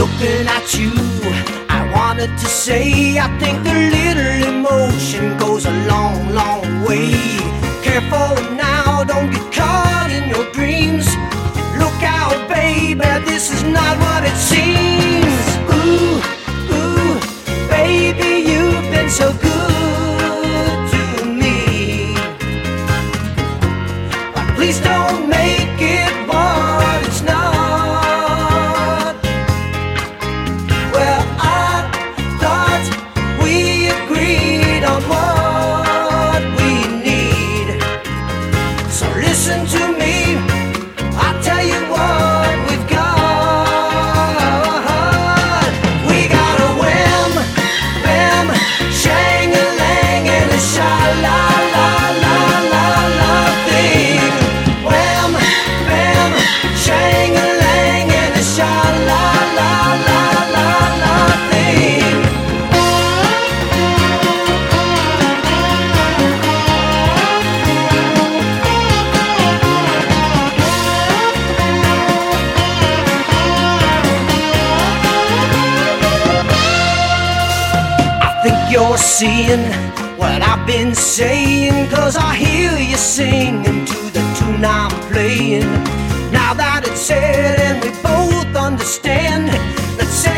Looking at you, I wanted to say I think a little emotion goes a long, long way. Careful now, don't get caught in your dreams. Look out, baby, this is not what it seems. Ooh, ooh, baby, you've been so good to me. But please don't make it what it's not. Well, I thought we agreed on what we need. So listen to me, I'll tell you what we've got. We got a wham, bam, shang-a-lang and a sha-la-la-la-la-la thing. Wham, bam, shang-a-lang and a sha-la-la-la-la-la thing. I think you're seeing what I've been saying, 'cause I hear you singing to the tune I'm playing. Now that it's said and we both understand, let's say